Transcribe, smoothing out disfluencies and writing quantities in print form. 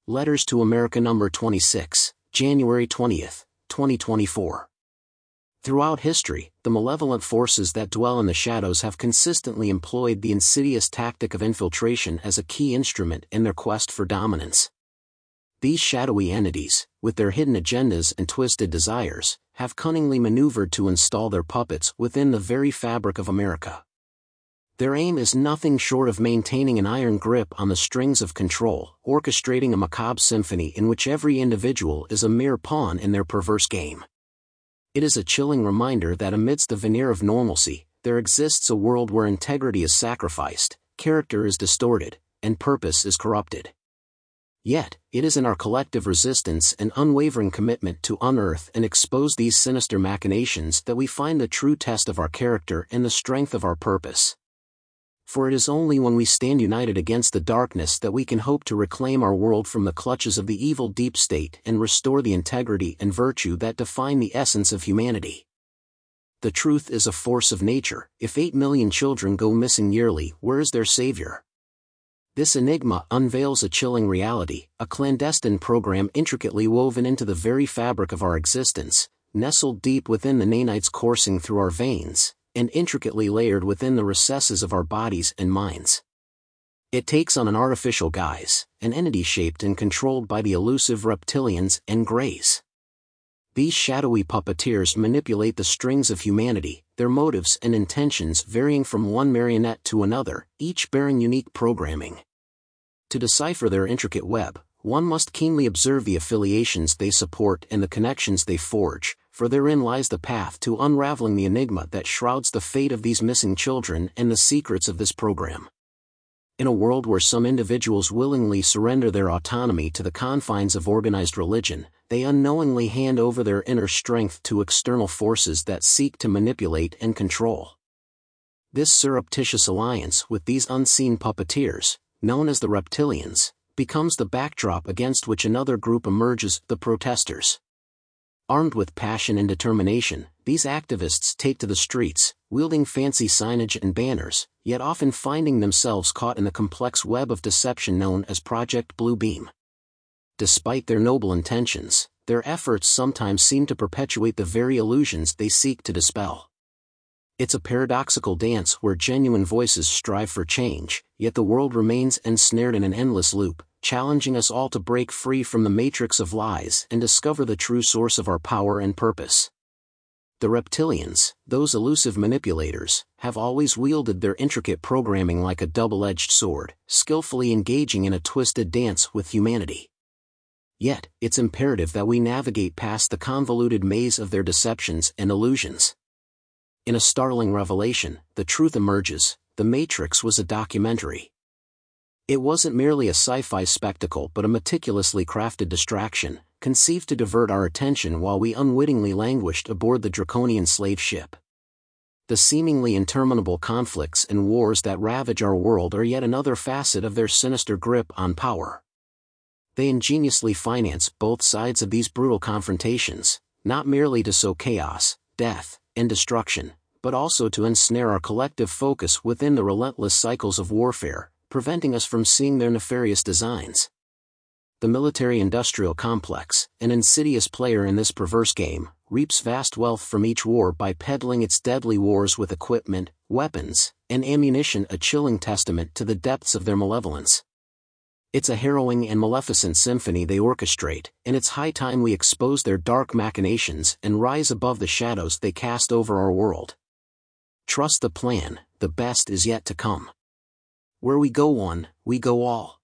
Letters to America number 26, January 20th, 2024. Throughout history, the malevolent forces that dwell in the shadows have consistently employed the insidious tactic of infiltration as a key instrument in their quest for dominance. These shadowy entities, with their hidden agendas and twisted desires, have cunningly maneuvered to install their puppets within the very fabric of America. Their aim is nothing short of maintaining an iron grip on the strings of control, orchestrating a macabre symphony in which every individual is a mere pawn in their perverse game. It is a chilling reminder that amidst the veneer of normalcy, there exists a world where integrity is sacrificed, character is distorted, and purpose is corrupted. Yet, it is in our collective resistance and unwavering commitment to unearth and expose these sinister machinations that we find the true test of our character and the strength of our purpose. For it is only when we stand united against the darkness that we can hope to reclaim our world from the clutches of the evil deep state and restore the integrity and virtue that define the essence of humanity. The truth is a force of nature. If 8 million children go missing yearly, where is their savior? This enigma unveils a chilling reality, a clandestine program intricately woven into the very fabric of our existence, nestled deep within the nanites coursing through our veins, and intricately layered within the recesses of our bodies and minds. It takes on an artificial guise, an entity shaped and controlled by the elusive reptilians and greys. These shadowy puppeteers manipulate the strings of humanity, their motives and intentions varying from one marionette to another, each bearing unique programming. To decipher their intricate web, one must keenly observe the affiliations they support and the connections they forge, for therein lies the path to unraveling the enigma that shrouds the fate of these missing children and the secrets of this program. In a world where some individuals willingly surrender their autonomy to the confines of organized religion, they unknowingly hand over their inner strength to external forces that seek to manipulate and control. This surreptitious alliance with these unseen puppeteers, known as the reptilians, becomes the backdrop against which another group emerges, the protesters. Armed with passion and determination, these activists take to the streets, wielding fancy signage and banners, yet often finding themselves caught in the complex web of deception known as Project Bluebeam. Despite their noble intentions, their efforts sometimes seem to perpetuate the very illusions they seek to dispel. It's a paradoxical dance where genuine voices strive for change, yet the world remains ensnared in an endless loop, challenging us all to break free from the matrix of lies and discover the true source of our power and purpose. The reptilians, those elusive manipulators, have always wielded their intricate programming like a double-edged sword, skillfully engaging in a twisted dance with humanity. Yet, it's imperative that we navigate past the convoluted maze of their deceptions and illusions. In a startling revelation, the truth emerges: The Matrix was a documentary. It wasn't merely a sci-fi spectacle but a meticulously crafted distraction, conceived to divert our attention while we unwittingly languished aboard the draconian slave ship. The seemingly interminable conflicts and wars that ravage our world are yet another facet of their sinister grip on power. They ingeniously finance both sides of these brutal confrontations, not merely to sow chaos, death, and destruction, but also to ensnare our collective focus within the relentless cycles of warfare, preventing us from seeing their nefarious designs. The military-industrial complex, an insidious player in this perverse game, reaps vast wealth from each war by peddling its deadly wars with equipment, weapons, and ammunition, a chilling testament to the depths of their malevolence. It's a harrowing and maleficent symphony they orchestrate, and it's high time we expose their dark machinations and rise above the shadows they cast over our world. Trust the plan, the best is yet to come. Where we go one, we go all.